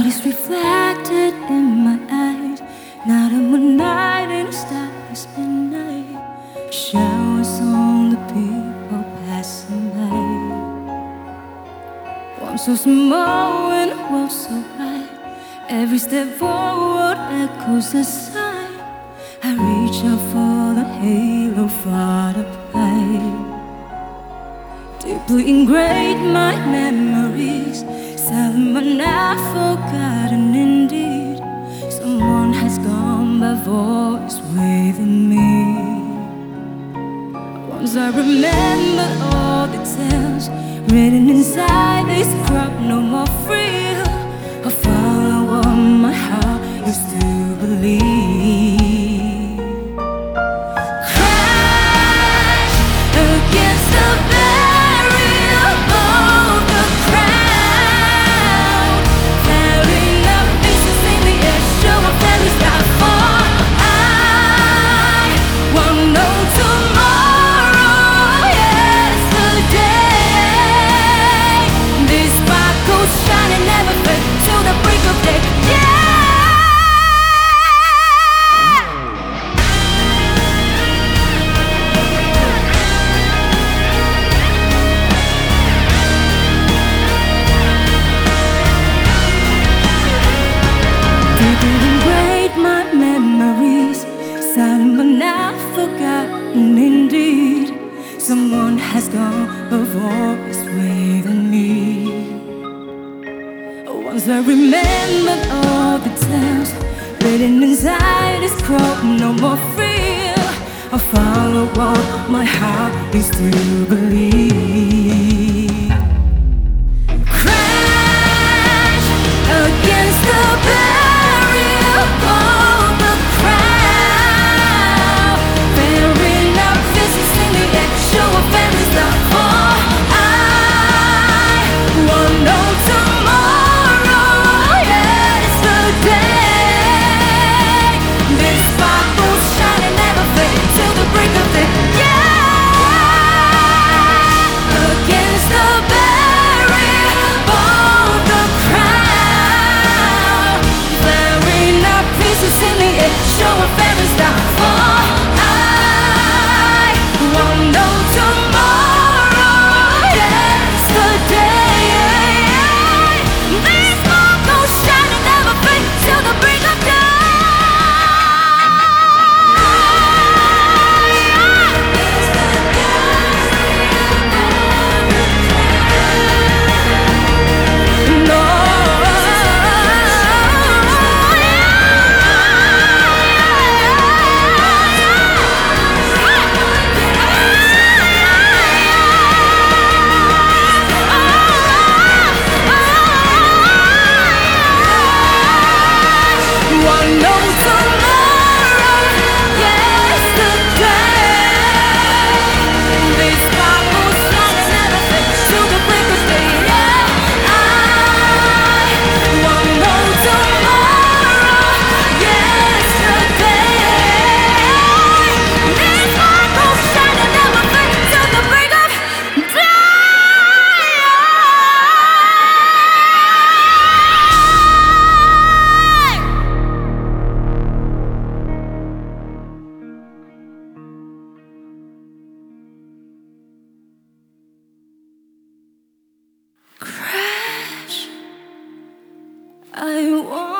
is reflected in my eyes. Night and one night in a starless midnight. Showers on the people passing by. One so small and a world so bright. Every step forward echoes a sigh. I reach out for the halo far up high. Deeply engraved my memories, silent but not forgotten indeed. Someone has gone by voice within me. Once I remember all the tales written inside this crowd, no more free. I follow what my heart used to believe. Crash against the barrier of the crowd, tearing up pieces in the air, show a fairy star for I won't know tomorrow. Yesterday, this sparkles shining, never fade till the break of day. My memories, silent but not forgotten indeed. Someone has gone, a voice within me. Once I remembered all the tales written inside this scroll, no more fear. I follow what my heart is to believe. Crash against the barrier of the crowd, tearing up faces in the air, show a fairy star for I won't know tomorrow. Yesterday, this sparkle shining, never fade till the break of day. Against the barrier of the crowd, flaring up pieces in the air, show a fairy star for I won't know tomorrow. Yesterday, this sparkle shining, never fade till the break of day. One no tomorrow. Yesterday, this sparkle shining, never fade till the break of day. I one no tomorrow. Yesterday, this sparkle shining, never fade till the break of day. Crash, I want